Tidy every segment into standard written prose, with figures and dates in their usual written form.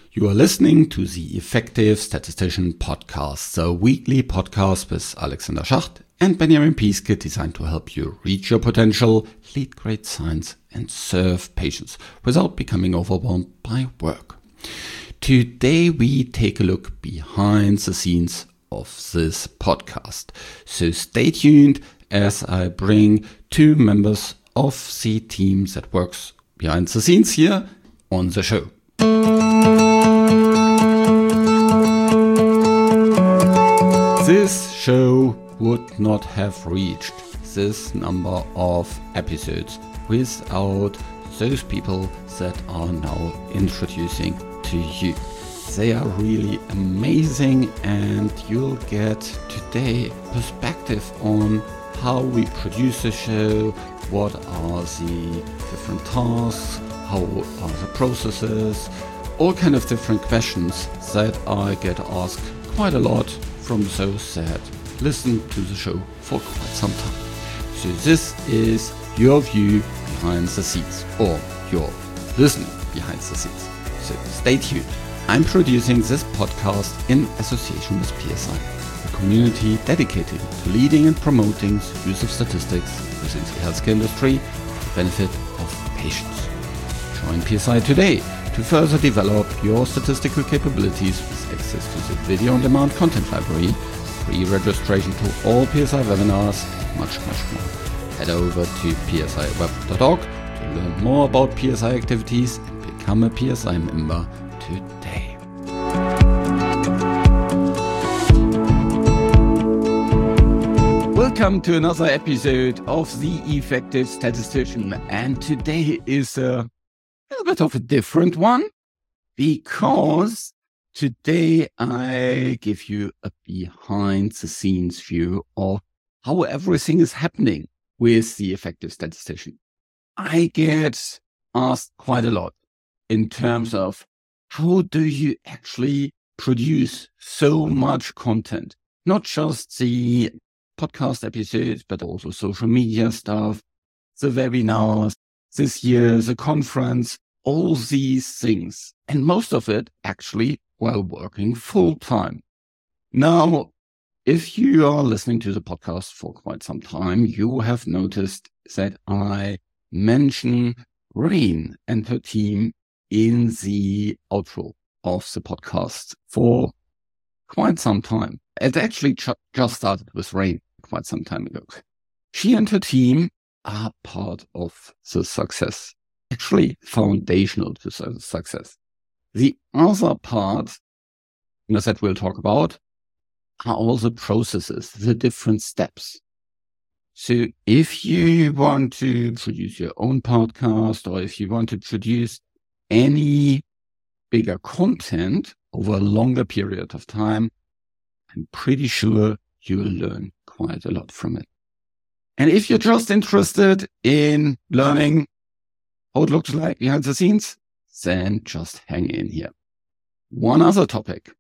You are listening to the Effective Statistician Podcast, the weekly podcast with Alexander Schacht and Benjamin Piske, designed to help you reach your potential, lead great science, and serve patients without becoming overwhelmed by work. Today we take a look behind the scenes of this podcast. So stay tuned as I bring two members of the team that works behind the scenes here on the show. This show would not have reached this number of episodes without those people that are now introducing to you. They are really amazing, and you'll get today perspective on how we produce the show, what are the different tasks, how are the processes, all kind of different questions that I get asked quite a lot from those that listen to the show for quite some time. So this is your view behind the scenes, or your listening behind the scenes. So stay tuned. I'm producing this podcast in association with PSI, a community dedicated to leading and promoting the use of statistics within the healthcare industry for the benefit of patients. Join PSI today to further develop your statistical capabilities with access to the video-on-demand content library, free registration to all PSI webinars, and much more. Head over to psiweb.org to learn more about PSI activities and become a PSI member today. Welcome to another episode of The Effective Statistician, and today is a little bit of a different one, because today I give you a behind the scenes view of how everything is happening with the Effective Statistician. I get asked quite a lot in terms of how do you actually produce so much content, not just the podcast episodes, but also social media stuff, the webinars, this year, the conference, all these things, and most of it actually while working full time. Now, if you are listening to the podcast for quite some time, you have noticed that I mention Rain and her team in the outro of the podcast for quite some time. It actually just started with Rain quite some time ago. She and her team are part of the success, actually foundational to the success. The other part that we'll talk about are all the processes, the different steps. So if you want to produce your own podcast, or if you want to produce any bigger content over a longer period of time, I'm pretty sure you'll learn quite a lot from it. And if you're just interested in learning how it looks like behind the scenes, then just hang in here. One other topic.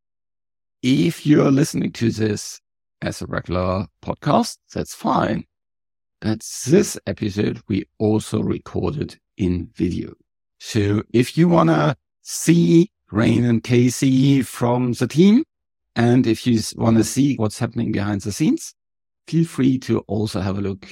If you're listening to this as a regular podcast, that's fine. But this episode, we also recorded in video. So if you want to see Rain and Casey from the team, and if you want to see what's happening behind the scenes, feel free to also have a look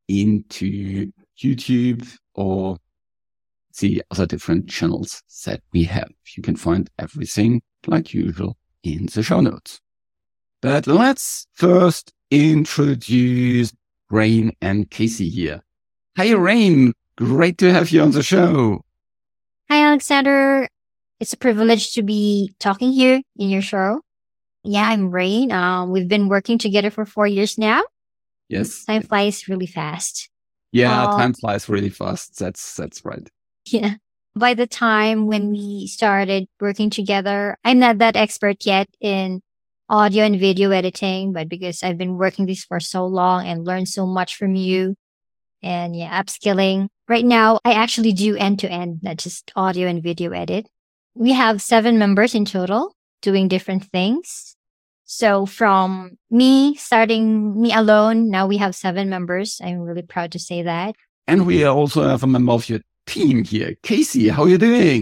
into YouTube or the other different channels that we have. You can find everything like usual in the show notes. But let's first introduce Rain and Casey here. Hi, Rain. Great to have you on the show. Hi, Alexander. It's a privilege to be talking here in your show. Yeah, I'm Rain. We've been working together for 4 years now. Yes. Time flies really fast. Yeah, time flies really fast. That's right. Yeah. By the time when we started working together, I'm not that expert yet in audio and video editing, but because I've been working this for so long and learned so much from you and upskilling. Right now, I actually do end-to-end, not just audio and video edit. We have 7 members in total doing different things. So from starting me alone, now we have 7 members. I'm really proud to say that. And we also have a member of your team here. Casey, how are you doing?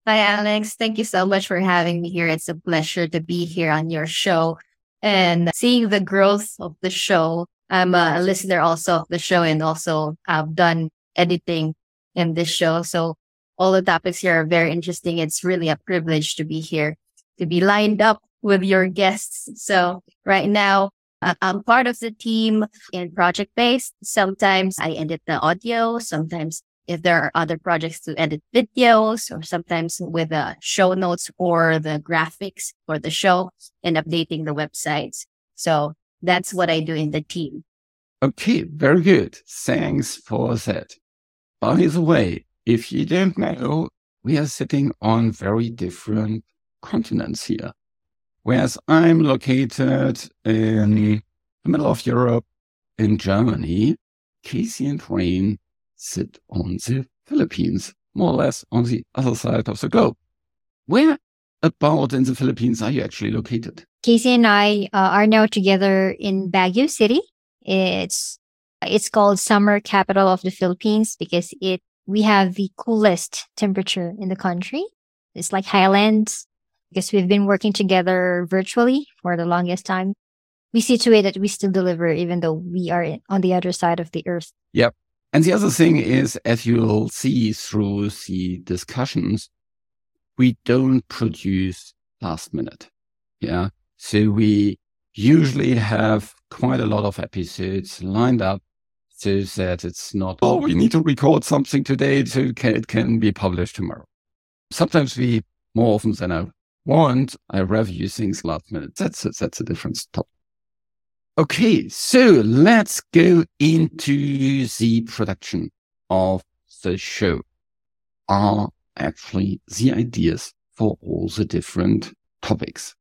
Hi, Alex. Thank you so much for having me here. It's a pleasure to be here on your show and seeing the growth of the show. I'm a listener also of the show and also I've done editing in this show. So all the topics here are very interesting. It's really a privilege to be here, to be lined up with your guests. So right now, I'm part of the team in project based. Sometimes I edit the audio. Sometimes if there are other projects to edit videos or sometimes with the show notes or the graphics for the show and updating the websites. So that's what I do in the team. Okay, very good. Thanks for that. By the way, if you don't know, we are sitting on very different continents here. Whereas I'm located in the middle of Europe, in Germany, Casey and Rain sit on the Philippines, more or less on the other side of the globe. Where about in the Philippines are you actually located? Casey and I are now together in Baguio City. It's called summer capital of the Philippines because we have the coolest temperature in the country. It's like highlands because we've been working together virtually for the longest time. We see to it that we still deliver even though we are on the other side of the earth. Yep. And the other thing is, as you'll see through the discussions, we don't produce last minute. Yeah. So we usually have quite a lot of episodes lined up so that it's not, oh, we need to record something today so it can be published tomorrow. Sometimes more often than I want, I review things last minute. That's a different topic. Okay, so let's go into the production of the show. Are actually the ideas for all the different topics.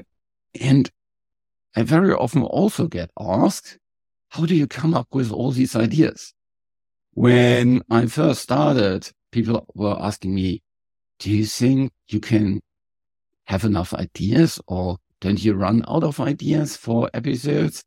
And I very often also get asked, how do you come up with all these ideas? When I first started, people were asking me, do you think you can have enough ideas or don't you run out of ideas for episodes?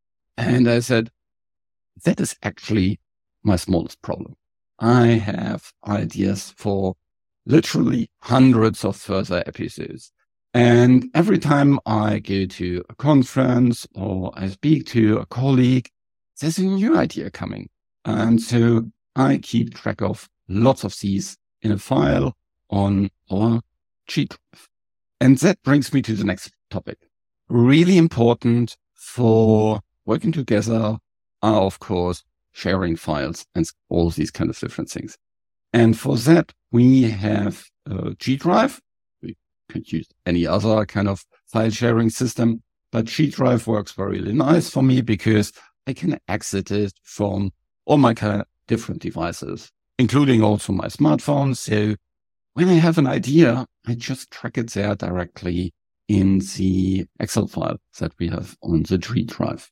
And I said, that is actually my smallest problem. I have ideas for literally hundreds of further episodes. And every time I go to a conference or I speak to a colleague, there's a new idea coming. And so I keep track of lots of these in a file on our G Drive. And that brings me to the next topic. Really important for working together are, of course, sharing files and all these kind of different things. And for that, we have a G Drive. We could use any other kind of file sharing system, but G Drive works really nice for me because I can exit it from all my kind of different devices, including also my smartphone. So when I have an idea, I just track it there directly in the Excel file that we have on the G Drive.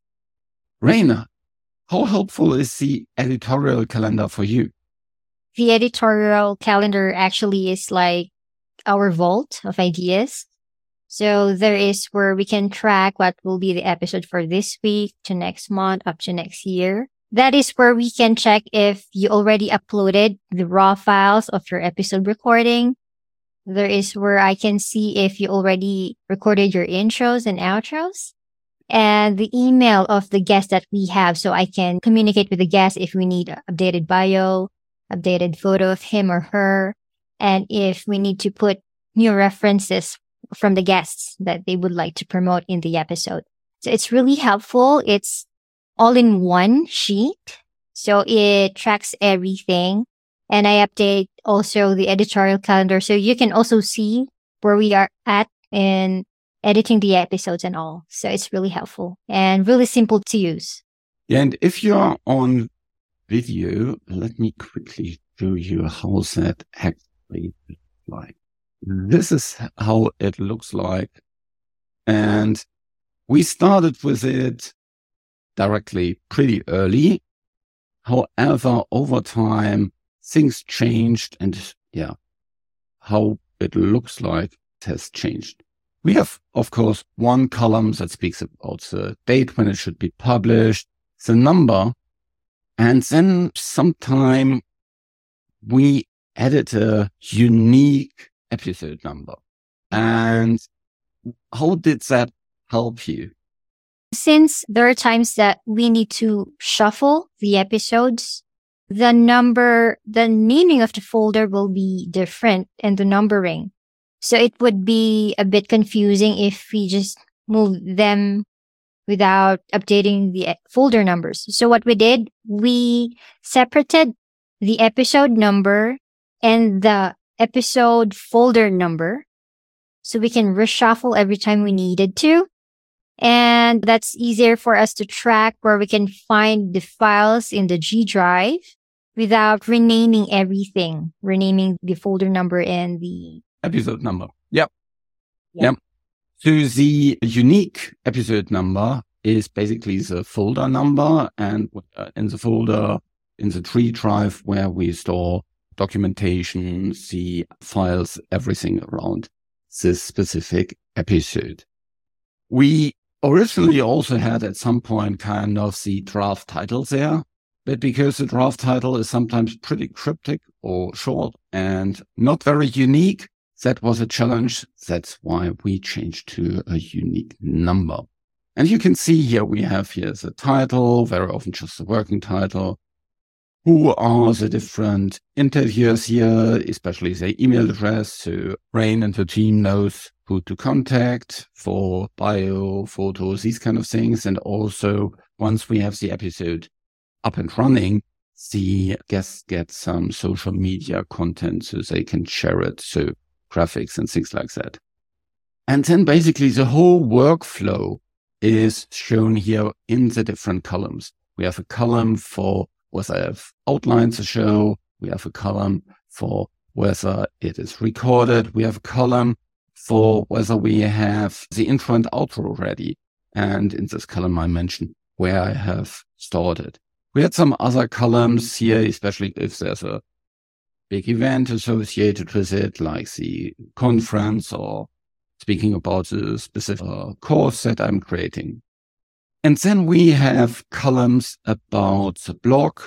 Raina, how helpful is the editorial calendar for you? The editorial calendar actually is like our vault of ideas. So there is where we can track what will be the episode for this week to next month up to next year. That is where we can check if you already uploaded the raw files of your episode recording. There is where I can see if you already recorded your intros and outros and the email of the guest that we have. So I can communicate with the guest if we need updated bio, updated photo of him or her, and if we need to put new references from the guests that they would like to promote in the episode. So it's really helpful. It's all in one sheet. So it tracks everything. And I update also the editorial calendar. So you can also see where we are at in editing the episodes and all. So it's really helpful and really simple to use. Yeah, and if you're on video, let me quickly show you how that actually looks like. This is how it looks like. And we started with it directly pretty early. However, over time, things changed and how it looks like has changed. We have, of course, one column that speaks about the date when it should be published, the number, and then sometime we added a unique episode number. And how did that help you? Since there are times that we need to shuffle the episodes, the naming of the folder will be different and the numbering. So it would be a bit confusing if we just move them without updating the folder numbers. So what we did, we separated the episode number and the episode folder number so we can reshuffle every time we needed to. And that's easier for us to track where we can find the files in the G drive without renaming everything, renaming the folder number and the episode number. Yep. So the unique episode number is basically the folder number, and in the folder, in the tree drive where we store documentation, the files, everything around this specific episode. We originally also had at some point kind of the draft title there, but because the draft title is sometimes pretty cryptic or short and not very unique, that was a challenge. That's why we changed to a unique number. And you can see here, we have here the title, very often just the working title. Who are the different interviewers here, especially the email address, so Rain and her team knows who to contact for bio, photos, these kind of things. And also, once we have the episode up and running, the guests get some social media content so they can share it. So graphics and things like that. And then basically the whole workflow is shown here in the different columns. We have a column for whether I've outlined the show. We have a column for whether it is recorded. We have a column for whether we have the intro and outro ready. And in this column, I mentioned where I have stored it. We had some other columns here, especially if there's a big event associated with it, like the conference or speaking about the specific course that I'm creating. And then we have columns about the blog,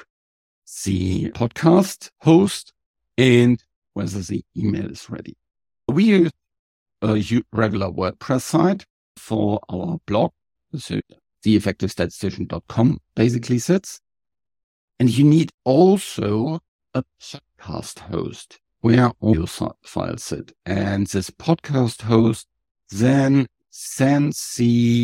the podcast host, and whether the email is ready. We use a regular WordPress site for our blog. So theeffectivestatistician.com basically sits. And you need also a podcast host where all your files sit. And this podcast host then sends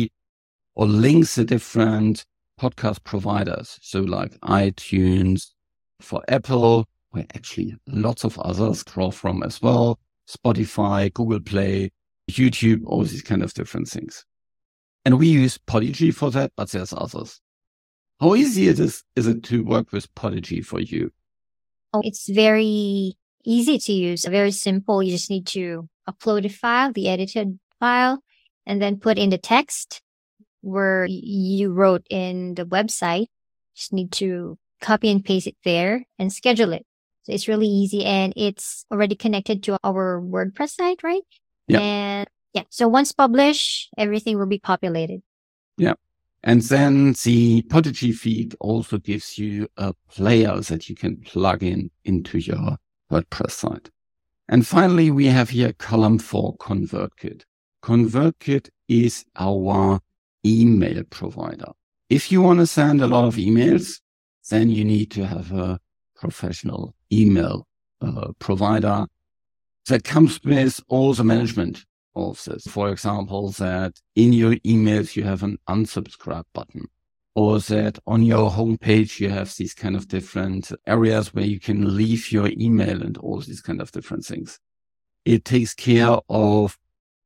or links the different podcast providers. So like iTunes for Apple, where actually lots of others draw from as well, Spotify, Google Play, YouTube, all these kind of different things. And we use Podigy for that, but there's others. How easy is it to work with Podigy for you? Oh, it's very easy to use, very simple. You just need to upload a file, the edited file, and then put in the text where you wrote in the website. Just need to copy and paste it there and schedule it. So it's really easy, and it's already connected to our WordPress site, right? Yeah. And so once published, everything will be populated. Yeah. And then the Podigy feed also gives you a player that you can plug into your WordPress site. And finally, we have here a column for ConvertKit. ConvertKit is our email provider. If you want to send a lot of emails, then you need to have a professional email provider that comes with all the management of this. For example, that in your emails, you have an unsubscribe button, or that on your homepage, you have these kind of different areas where you can leave your email and all these kind of different things. It takes care of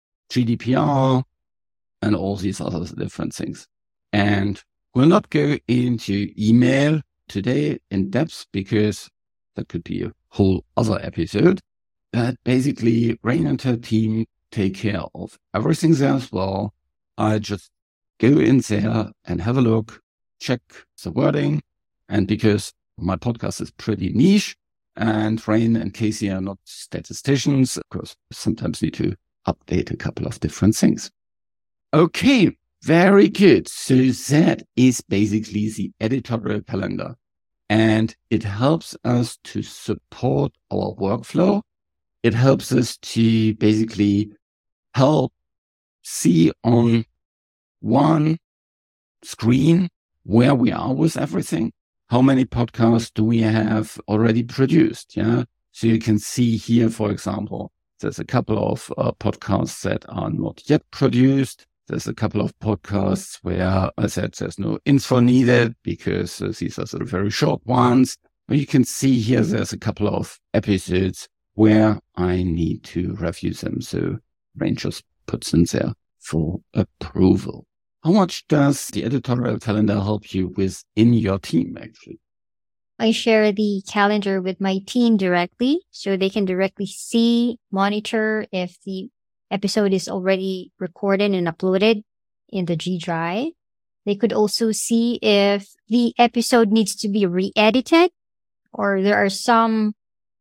GDPR and all these other different things. And we'll not go into email today in depth because that could be a whole other episode. But basically, Rain and her team take care of everything there as well. I just go in there and have a look, check the wording. And because my podcast is pretty niche and Rain and Casey are not statisticians, of course, sometimes need to update a couple of different things. Okay, very good. So that is basically the editorial calendar. And it helps us to support our workflow it helps us to basically help see on one screen where we are with everything. How many podcasts do we have already produced? Yeah. So you can see here, for example, there's a couple of podcasts that are not yet produced. There's a couple of podcasts where I said there's no info needed because these are sort of very short ones. But you can see here there's a couple of episodes where I need to review them. So Rain just puts them there for approval. How much does the editorial calendar help you with in your team, actually? I share the calendar with my team directly, so they can directly see, monitor if the episode is already recorded and uploaded in the G Drive. They could also see if the episode needs to be re-edited, or there are some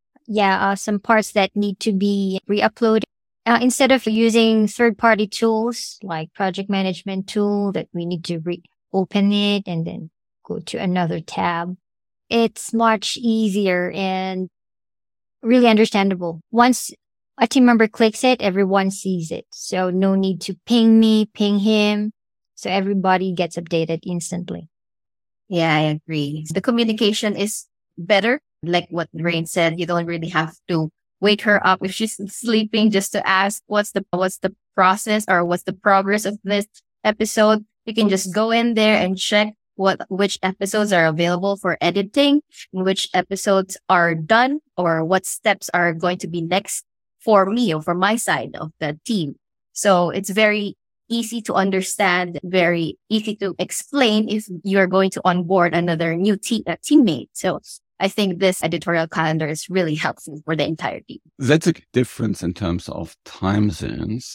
parts that need to be re-uploaded. Instead of using third-party tools like project management tool that we need to reopen it and then go to another tab, it's much easier and really understandable. Once a team member clicks it, everyone sees it. So no need to ping me, ping him. So everybody gets updated instantly. Yeah, I agree. The communication is better. Like what Rain said, you don't really have to wake her up if she's sleeping just to ask what's the process or what's the progress of this episode. You can just go in there and check which episodes are available for editing and which episodes are done or what steps are going to be next for me or for my side of the team. So it's very easy to understand, very easy to explain if you're going to onboard another new teammate. So I think this editorial calendar is really helpful for the entire team. That's a difference in terms of time zones.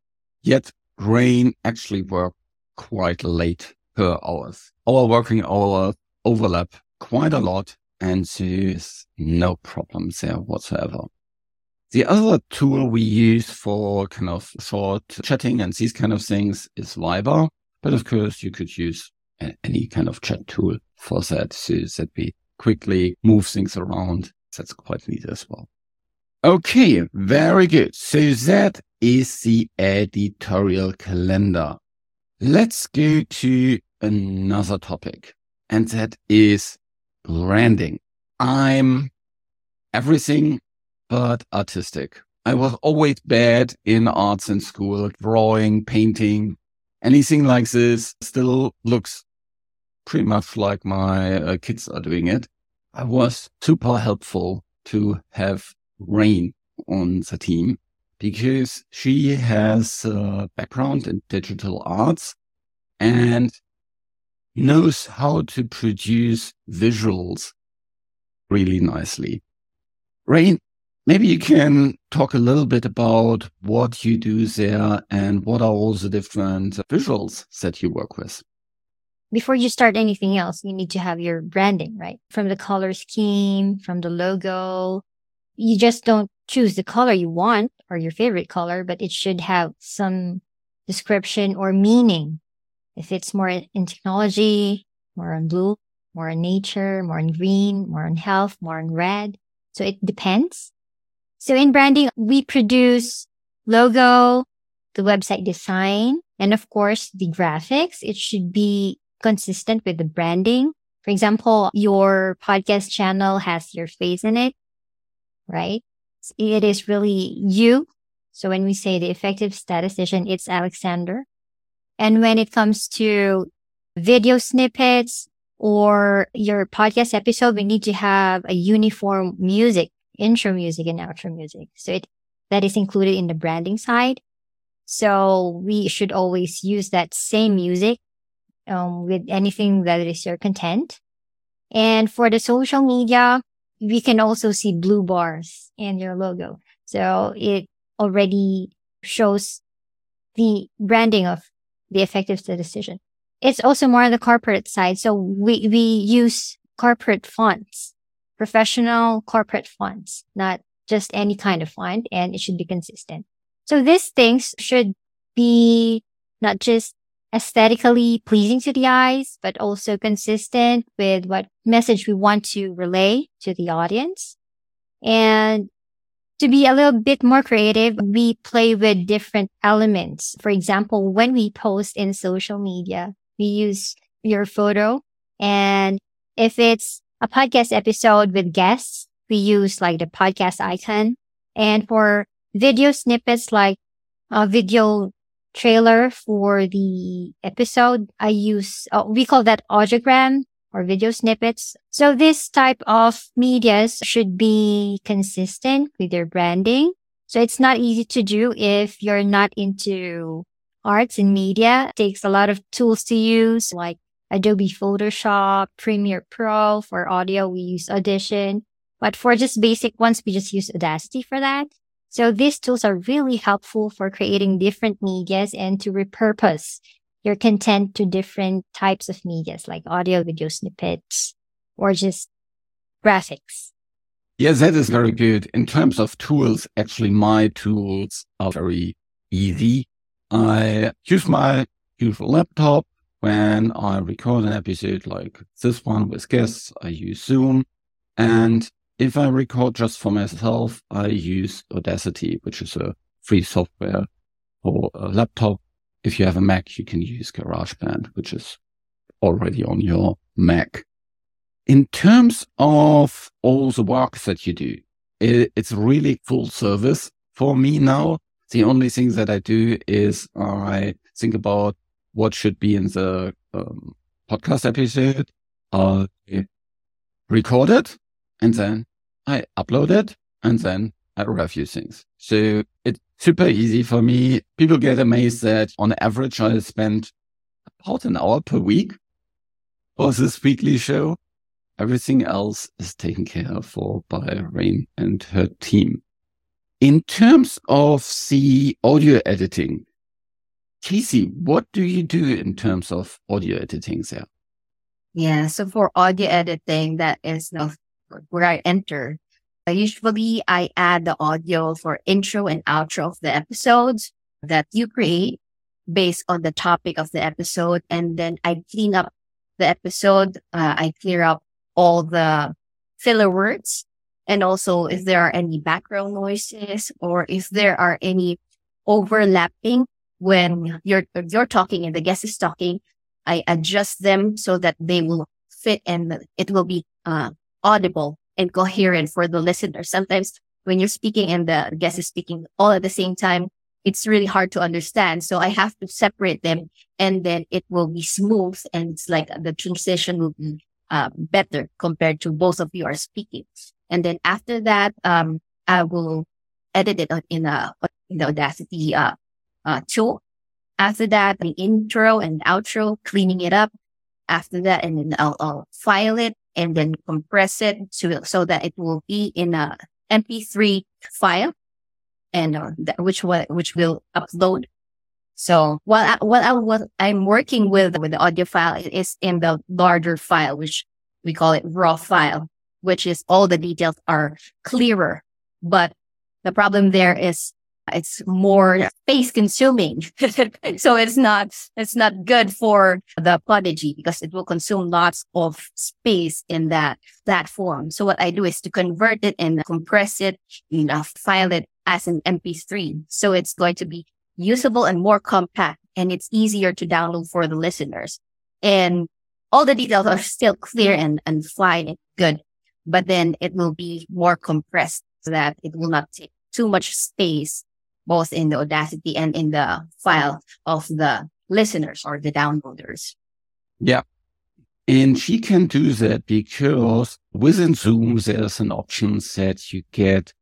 Yet Rain actually worked quite late per hours. Our working hours overlap quite a lot, and there's no problems there whatsoever. The other tool we use for kind of short chatting and these kind of things is Viber. But of course, you could use any kind of chat tool for that, so that we quickly move things around. That's quite neat as well. Okay, very good. So that is the editorial calendar. Let's go to another topic, and that is branding. I'm everything but artistic. I was always bad in arts in school, drawing, painting, anything like this still looks pretty much like my kids are doing it. I was super helpful to have Rain on the team because she has a background in digital arts and knows how to produce visuals really nicely. Rain, maybe you can talk a little bit about what you do there and what are all the different visuals that you work with. Before you start anything else, you need to have your branding, right? From the color scheme, from the logo. You just don't choose the color you want or your favorite color, but it should have some description or meaning. If it's more in technology, more on blue, more on nature, more on green, more on health, more on red. So it depends. So in branding, we produce logo, the website design, and of course the graphics. It should be consistent with the branding. For example, your podcast channel has your face in it, right? It is really you. So when we say the effective statistician, it's Alexander. And when it comes to video snippets or your podcast episode, we need to have a uniform music, intro music and outro music. So that is included in the branding side. So we should always use that same music with anything that is your content. And for the social media, we can also see blue bars in your logo. So it already shows the branding of the effective statistician. It's also more on the corporate side. So we use corporate fonts, professional corporate fonts, not just any kind of font, and it should be consistent. So these things should be not just aesthetically pleasing to the eyes, but also consistent with what message we want to relay to the audience. And To be a little bit more creative, we play with different elements. For example, when we post in social media, we use your photo. And if it's a podcast episode with guests, we use like the podcast icon. And for video snippets, like a video trailer for the episode, I use, we call that audiogram or video snippets. So this type of medias should be consistent with your branding. So it's not easy to do if you're not into arts and media. It takes a lot of tools to use like Adobe Photoshop, Premiere Pro. For audio, we use Audition. But for just basic ones, we just use Audacity for that. So these tools are really helpful for creating different medias and to repurpose your content to different types of medias like audio, video snippets, or just graphics. Yeah, that is very good. In terms of tools, actually, my tools are very easy. I use my usual laptop. When I record an episode like this one with guests, I use Zoom. And if I record just for myself, I use Audacity, which is a free software for a laptop. If you have a Mac, you can use GarageBand, which is already on your Mac. In terms of all the work that you do, it's really full service for me now. The only thing that I do is I think about what should be in the podcast episode. I record it, and then I upload it, and then I review things. So it's super easy for me. People get amazed that on average I spend about an hour per week for this weekly show. Everything else is taken care of by Rain and her team. In terms of the audio editing, Casey, what do you do in terms of audio editing there? Yeah, so for audio editing, that is where I enter. Usually I add the audio for intro and outro of the episodes that you create based on the topic of the episode. And then I clean up the episode. I clear up all the filler words. And also if there are any background noises or if there are any overlapping when you're talking and the guest is talking, I adjust them so that they will fit and it will be audible and coherent for the listener. Sometimes when you're speaking and the guest is speaking all at the same time, it's really hard to understand. So I have to separate them and then it will be smooth and it's like the transition will be better compared to both of you are speaking. And then after that, I will edit it in the Audacity tool. After that, the intro and outro, cleaning it up. After that, and then I'll file it and then compress it so that it will be in a MP3 file, and which will upload. So what I'm working with the audio file is in the larger file, which we call it raw file, which is all the details are clearer. But the problem there is it's more space consuming. So it's not good for the Podigy because it will consume lots of space in that platform. So what I do is to convert it and compress it, file it as an MP3. So it's going to be usable and more compact, and it's easier to download for the listeners. And all the details are still clear and fine and good, but then it will be more compressed so that it will not take too much space, both in the Audacity and in the file of the listeners or the downloaders. Yeah. And she can do that because within Zoom, there's an option that you get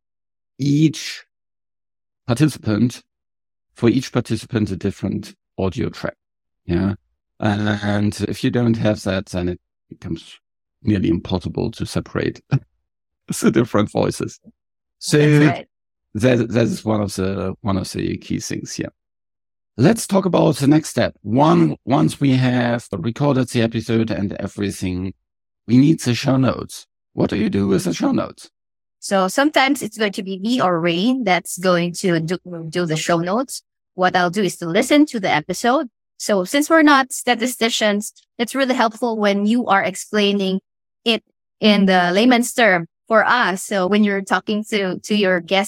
for each participant, a different audio track. Yeah. And if you don't have that, then it becomes nearly impossible to separate the different voices. So That's right. that is one of the key things here. Let's talk about the next step. Once we have recorded the episode and everything, we need the show notes. What do you do with the show notes? So sometimes it's going to be me or Rain that's going to do the show notes. What I'll do is to listen to the episode. So since we're not statisticians, it's really helpful when you are explaining it in the layman's term for us. So when you're talking to your guest,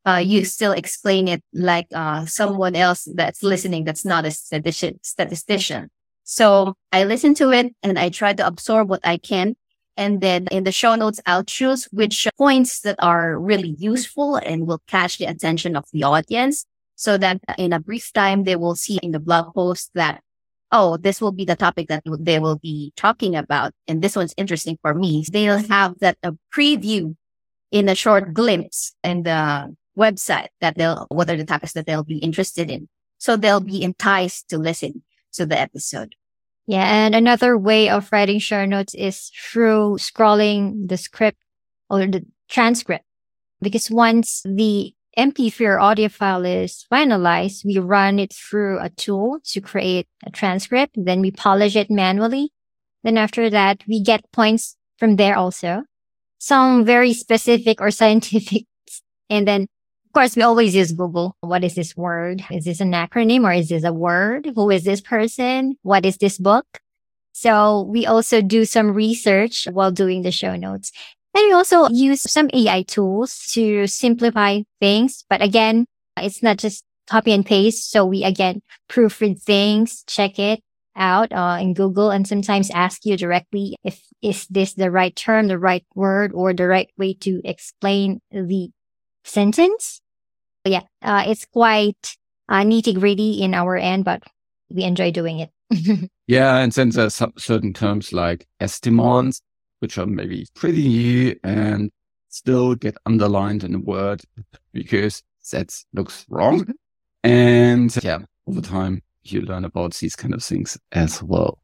you still explain it like someone else that's listening that's not a statistician. So I listen to it and I try to absorb what I can. And then in the show notes, I'll choose which points that are really useful and will catch the attention of the audience so that in a brief time, they will see in the blog post that, oh, this will be the topic that they will be talking about. And this one's interesting for me. They'll have that a preview in a short glimpse in the website that what are the topics that they'll be interested in. So they'll be enticed to listen to the episode. Yeah. And another way of writing show notes is through scrolling the script or the transcript. Because once the MP4 audio file is finalized, we run it through a tool to create a transcript. Then we polish it manually. Then after that, we get points from there also. Some very specific or scientific. And then, of course, we always use Google. What is this word? Is this an acronym or is this a word? Who is this person? What is this book? So we also do some research while doing the show notes. And we also use some AI tools to simplify things. But again, it's not just copy and paste. So we again proofread things, check it out in Google, and sometimes ask you directly if is this the right term, the right word, or the right way to explain the sentence. Yeah, it's quite nitty-gritty in our end, but we enjoy doing it. Yeah, and then there's some certain terms like estimons, which are maybe pretty new and still get underlined in a word because that looks wrong. And yeah, over time, you learn about these kind of things as well.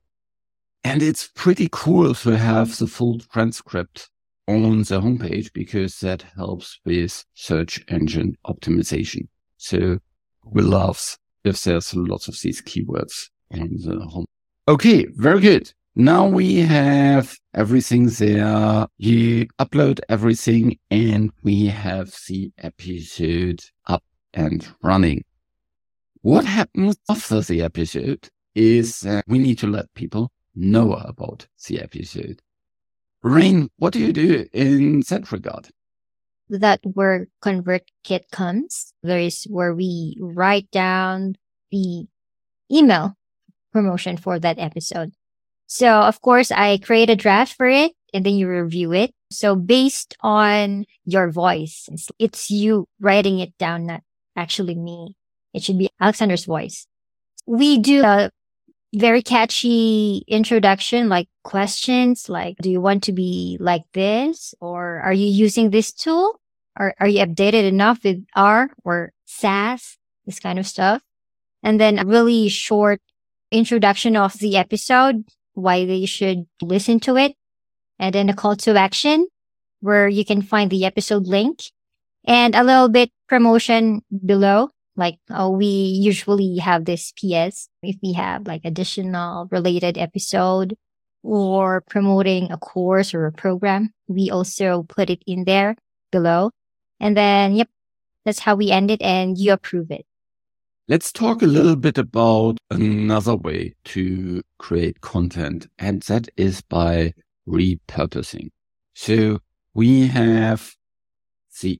And it's pretty cool to have the full transcript on the homepage because that helps with search engine optimization. So Google loves if there's lots of these keywords on the home. Okay, very good. Now we have everything there. You upload everything and we have the episode up and running. What happens after the episode is we need to let people know about the episode. Rain, what do you do in that regard? That where ConvertKit comes. There is where we write down the email promotion for that episode. So, of course, I create a draft for it and then you review it. So based on your voice, it's you writing it down, not actually me. It should be Alexander's voice. We do a very catchy introduction, like questions like, do you want to be like this? Or are you using this tool? Or are you updated enough with R or SAS? This kind of stuff. And then a really short introduction of the episode, why they should listen to it. And then a call to action where you can find the episode link and a little bit promotion below. Like, we usually have this PS if we have like additional related episode or promoting a course or a program. We also put it in there below. And then, yep, that's how we end it and you approve it. Let's talk a little bit about another way to create content, and that is by repurposing. So we have the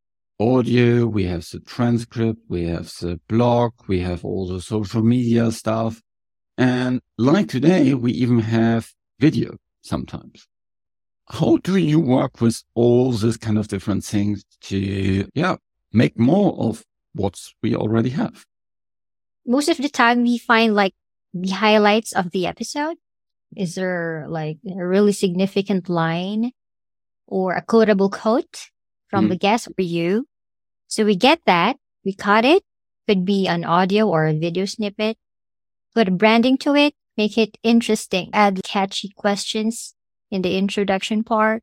audio, we have the transcript, we have the blog, we have all the social media stuff. And like today, we even have video sometimes. How do you work with all this kind of different things to, make more of what we already have? Most of the time we find like the highlights of the episode. Is there like a really significant line or a quotable quote from the guest or you? So we get that, we cut it, could be an audio or a video snippet, put a branding to it, make it interesting, add catchy questions in the introduction part,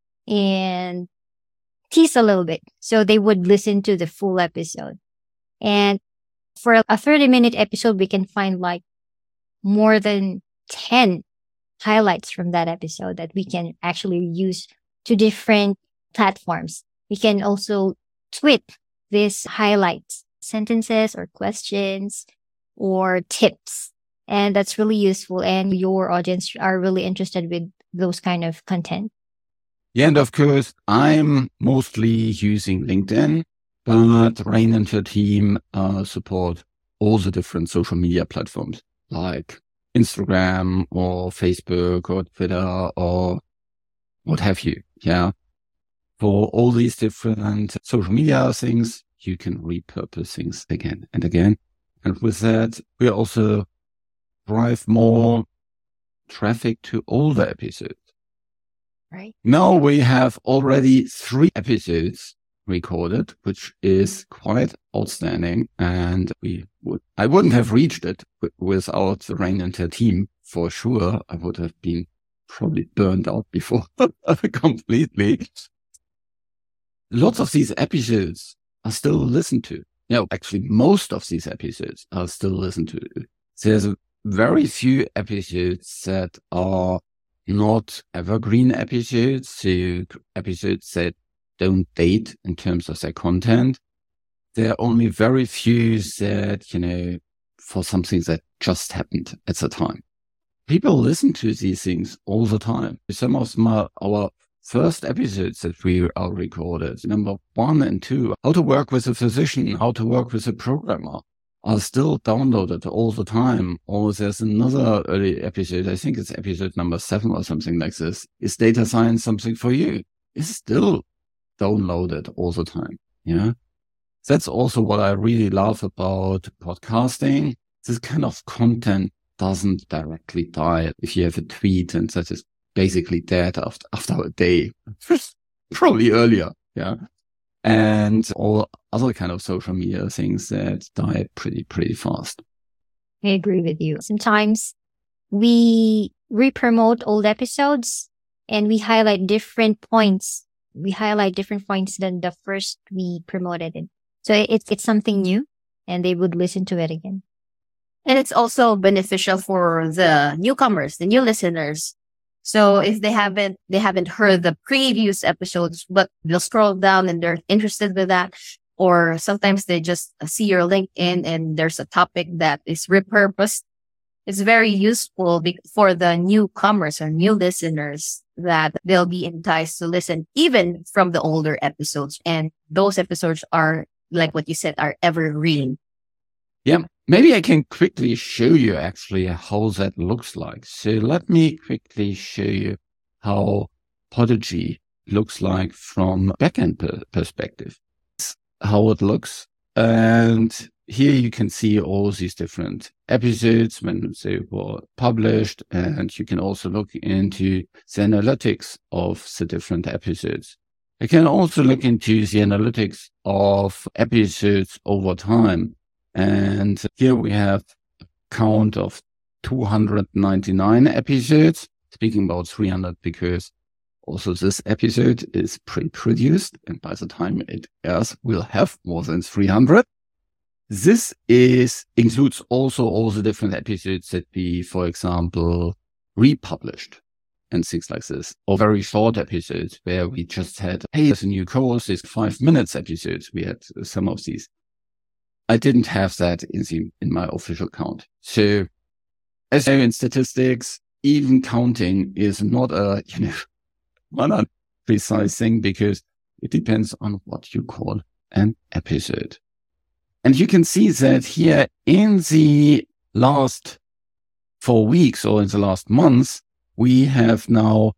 and tease a little bit so they would listen to the full episode. And for a 30-minute episode, we can find like more than 10 highlights from that episode that we can actually use to different platforms. We can also tweet these highlights, sentences or questions or tips. And that's really useful. And your audience are really interested with those kind of content. Yeah, and of course, I'm mostly using LinkedIn. But Rain and her team support all the different social media platforms like Instagram or Facebook or Twitter or what have you. Yeah. For all these different social media things, you can repurpose things again and again. And with that, we also drive more traffic to older episodes. Right. Now we have already 3 episodes recorded, which is quite outstanding. And I wouldn't have reached it without the Rain and her team for sure. I would have been probably burned out before completely. Lots of these episodes are still listened to. Actually, most of these episodes are still listened to. There's very few episodes that are not evergreen episodes, so episodes that don't date in terms of their content. There are only very few that, for something that just happened at the time. People listen to these things all the time. Some of them are our first episodes that we are recorded, number 1 and 2, how to work with a physician, how to work with a programmer, are still downloaded all the time. Or there's another early episode, I think it's episode number 7 or something like this. Is data science something for you? It's still downloaded all the time. Yeah. That's also what I really love about podcasting. This kind of content doesn't directly die. If you have a tweet and that is basically dead after a day, probably earlier. Yeah. And all other kind of social media things that die pretty fast. I agree with you. Sometimes we re-promote old episodes and we highlight different points. We highlight different points than the first we promoted it. So it's something new and they would listen to it again. And it's also beneficial for the newcomers, the new listeners. So if they haven't heard the previous episodes, but they'll scroll down and they're interested with that, or sometimes they just see your LinkedIn and there's a topic that is repurposed. It's very useful for the newcomers or new listeners that they'll be enticed to listen even from the older episodes. And those episodes are, like what you said, are evergreen. Yeah. Maybe I can quickly show you actually how that looks like. So let me quickly show you how Podigy looks like from backend perspective. That's how it looks. And here you can see all these different episodes when they were published. And you can also look into the analytics of the different episodes. You can also look into the analytics of episodes over time. And here we have a count of 299 episodes, speaking about 300 because also this episode is pre-produced. And by the time it airs, we'll have more than 300. This includes also all the different episodes that we, for example, republished and things like this, or very short episodes where we just had, hey, there's a new course, it's 5 minutes episodes. We had some of these. I didn't have that in my official count. So as you know, in statistics, even counting is not a, one precise thing because it depends on what you call an episode. And you can see that here in the last 4 weeks or in the last months, we have now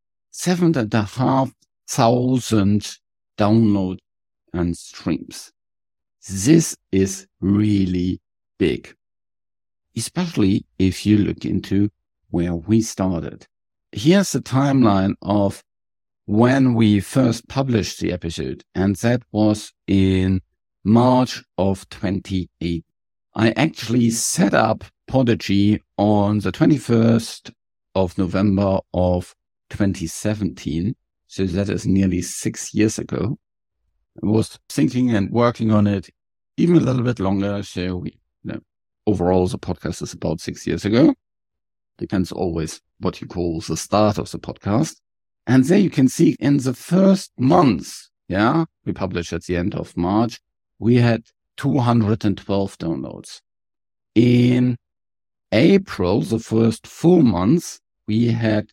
7,500 downloads and streams. This is really big, especially if you look into where we started. Here's the timeline of when we first published the episode, and that was in March of 2018. I actually set up Podigy on the 21st of November of 2017. So that is nearly 6 years ago. I was thinking and working on it even a little bit longer. So overall, the podcast is about 6 years ago. Depends always what you call the start of the podcast. And there you can see in the first months, we published at the end of March, we had 212 downloads. In April, the first 4 months, we had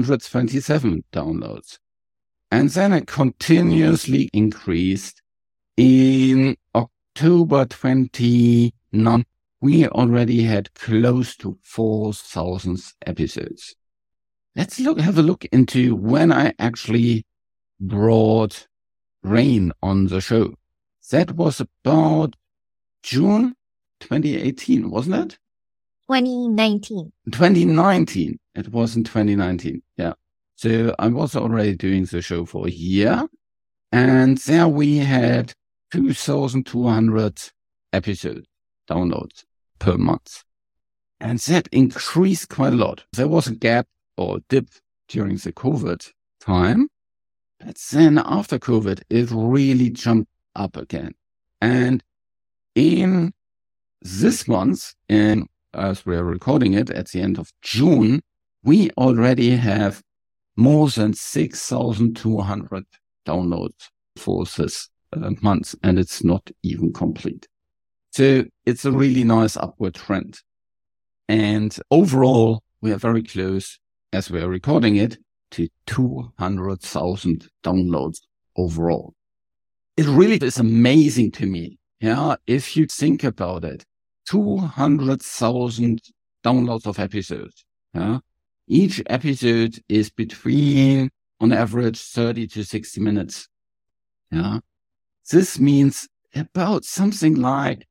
927 downloads. And then it continuously increased In October 29, we already had close to 4,000 episodes. Let's have a look into when I actually brought Rain on the show. That was about June 2018, wasn't it? 2019. 2019. It was in 2019. Yeah. So I was already doing the show for a year, and there we had 2,200 episode downloads per month. And that increased quite a lot. There was a gap or dip during the COVID time, but then after COVID, it really jumped up again. And in this month, as we're recording it at the end of June, we already have more than 6,200 downloads for this month, and it's not even complete. So it's a really nice upward trend. And overall, we are very close, as we are recording it, to 200,000 downloads overall. It really is amazing to me. Yeah, if you think about it, 200,000 downloads of episodes. Yeah, each episode is between, on average, 30 to 60 minutes. Yeah, this means about something like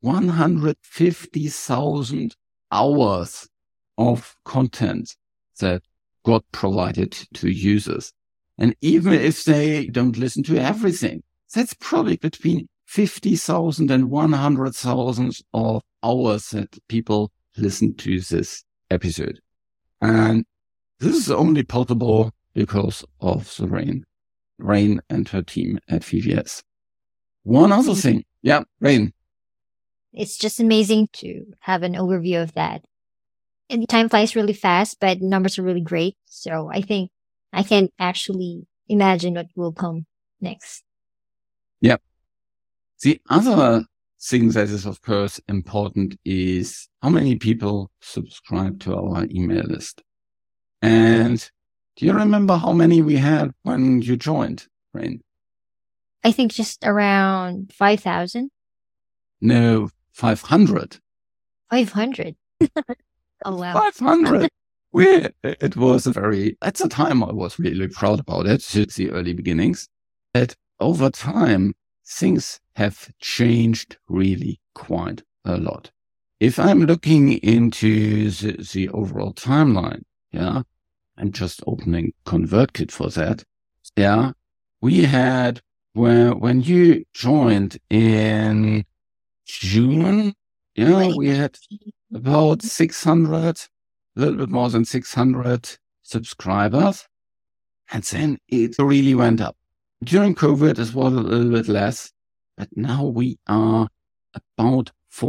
150,000 hours of content that got provided to users. And even if they don't listen to everything, that's probably between 50,000 and 100,000 of hours that people listen to this episode. And this is only possible because of the Rain and her team at VVS. One other thing. Yeah, Rain. It's just amazing to have an overview of that. And time flies really fast, but numbers are really great. So I think I can actually imagine what will come next. Yep. The other thing that is, of course, important is how many people subscribe to our email list. And do you remember how many we had when you joined, Rain? I think just around 5,000. No, 500. 500. Oh, wow. 500. It was at the time I was really proud about it, since the early beginnings. But over time, things have changed really quite a lot. If I'm looking into the overall timeline, yeah, I'm just opening ConvertKit for that. Yeah, we had, when you joined in June, yeah, we had about 600, a little bit more than 600 subscribers. And then it really went up. During COVID, it was a little bit less, but now we are about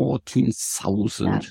14,000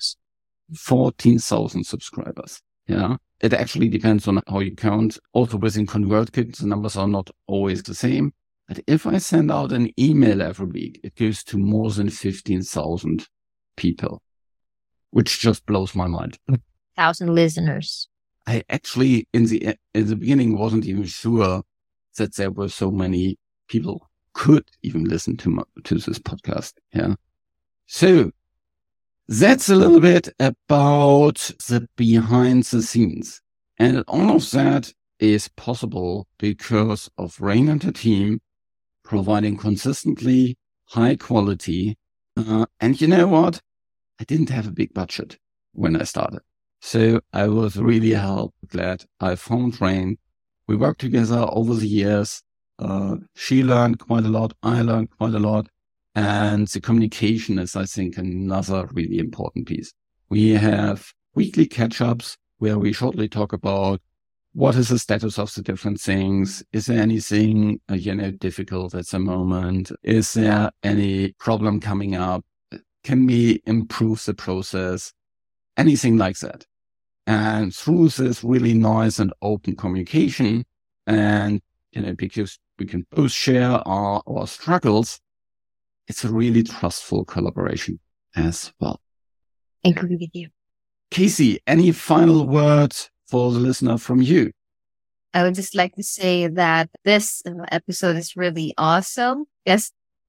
subscribers. Yeah. It actually depends on how you count. Also within ConvertKit, the numbers are not always the same. But if I send out an email every week, it goes to more than 15,000 people, which just blows my mind. 1,000 listeners. I actually, in the beginning, wasn't even sure that there were so many people could even listen to this podcast. Yeah. So that's a little bit about the behind the scenes. And all of that is possible because of Rain and her team providing consistently high quality. And you know what? I didn't have a big budget when I started. So I was really glad I found Rain. We worked together over the years. She learned quite a lot. I learned quite a lot. And the communication is, I think, another really important piece. We have weekly catch-ups where we shortly talk about what is the status of the different things. Is there anything, difficult at the moment? Is there any problem coming up? Can we improve the process? Anything like that. And through this really nice and open communication, and, because we can both share our struggles, it's a really trustful collaboration as well. I agree with you. Casey, any final words for the listener from you? I would just like to say that this episode is really awesome. Yes,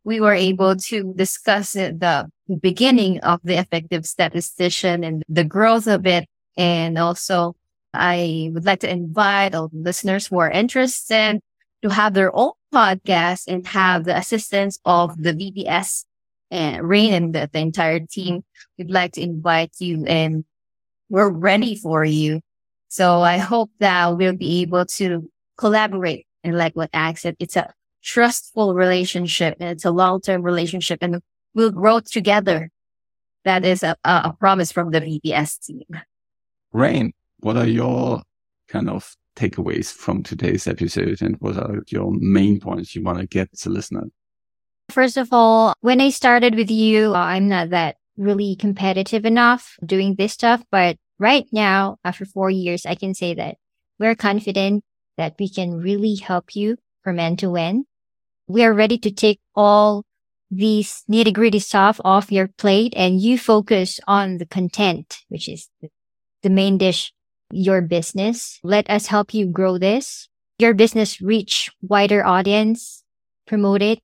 we were able to discuss the beginning of the effective statistician and the growth of it. And also, I would like to invite all the listeners who are interested to have their own podcast and have the assistance of the VBS and Rain and the entire team. We'd like to invite you, and we're ready for you. So I hope that we'll be able to collaborate. And like what Ag said, it's a trustful relationship and it's a long-term relationship, and we'll grow together. That is a promise from the VBS team. Rain, what are your kind of takeaways from today's episode, and what are your main points you want to get to the listener? First of all, when I started with you, I'm not that really competitive enough doing this stuff. But right now, after 4 years, I can say that we're confident that we can really help you from end to end. We are ready to take all these nitty-gritty stuff off your plate, and you focus on the content, which is the main dish, your business. Let us help you grow this. Your business reach wider audience, promote it.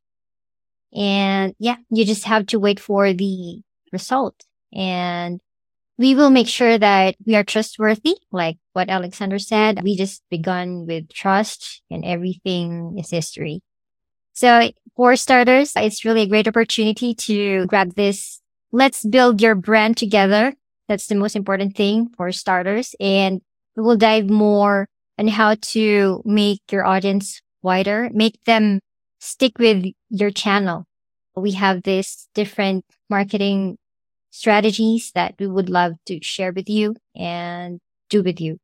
And yeah, you just have to wait for the result. And we will make sure that we are trustworthy. Like what Alexander said, we just begun with trust, and everything is history. So for starters, it's really a great opportunity to grab this. Let's build your brand together. That's the most important thing for starters. And we will dive more on how to make your audience wider, make them stick with your channel. We have these different marketing strategies that we would love to share with you and do with you.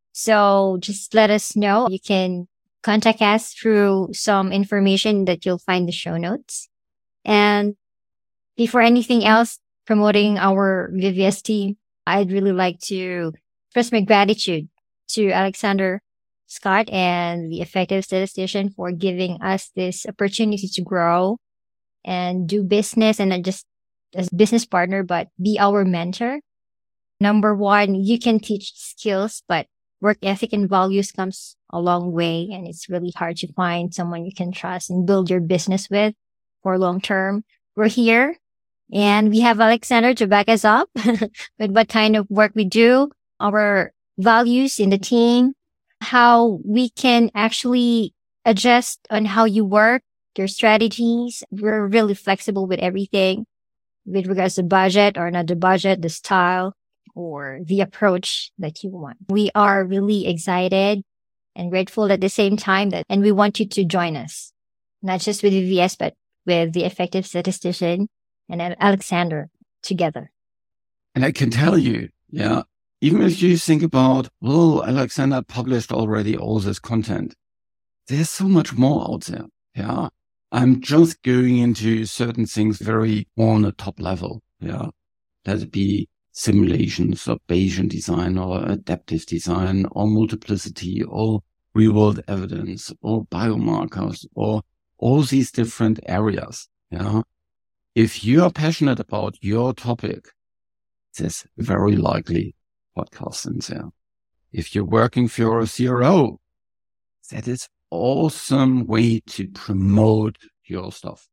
So just let us know. You can contact us through some information that you'll find in the show notes. And before anything else, promoting our VBS team, I'd really like to express my gratitude to Alexander Scott and the Effective Statistician for giving us this opportunity to grow and do business, and not just as business partner, but be our mentor. Number one, you can teach skills, but work ethic and values comes a long way, and it's really hard to find someone you can trust and build your business with for long term. We're here, and we have Alexander to back us up with what kind of work we do, our values in the team, how we can actually adjust on how you work, your strategies. We're really flexible with everything with regards to budget or not the budget, the style, or the approach that you want. We are really excited and grateful at the same time and we want you to join us, not just with VBS, but with the Effective Statistician and Alexander together. And I can tell you, even if you think about, well, Alexander published already all this content, there's so much more out there. Yeah. I'm just going into certain things very on a top level. Yeah. Let it be simulations or Bayesian design or adaptive design or multiplicity or real world evidence or biomarkers or all these different areas. Yeah. If you are passionate about your topic, there's very likely podcasts in there. If you're working for a CRO, that is awesome way to promote your stuff.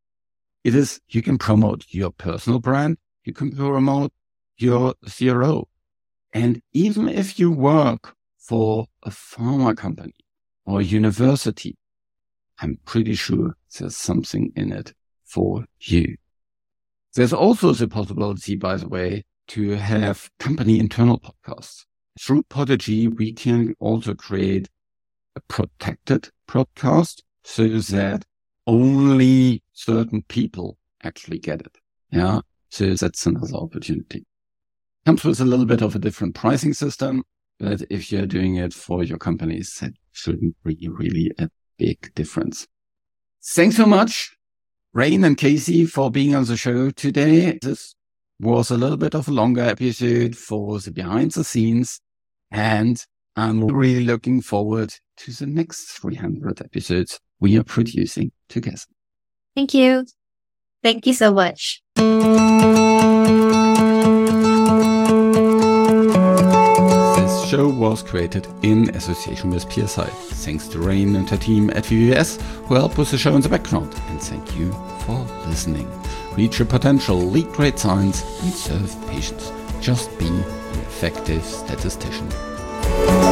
You can promote your personal brand. You can promote your CRO. And even if you work for a pharma company or a university, I'm pretty sure there's something in it for you. There's also the possibility, by the way, to have company internal podcasts. Through Podigy, we can also create a protected podcast so that only certain people actually get it. Yeah. So that's another opportunity. Comes with a little bit of a different pricing system, but if you're doing it for your companies, that shouldn't be really a big difference. Thanks so much, Rain and Casey, for being on the show today. This was a little bit of a longer episode for the behind the scenes, and I'm really looking forward to the next 300 episodes we are producing together. Thank you. Thank you so much. This show was created in association with PSI. Thanks to Rain and her team at VVS who helped with the show in the background. And thank you for listening. Reach your potential, lead great science, and serve patients. Just be an effective statistician.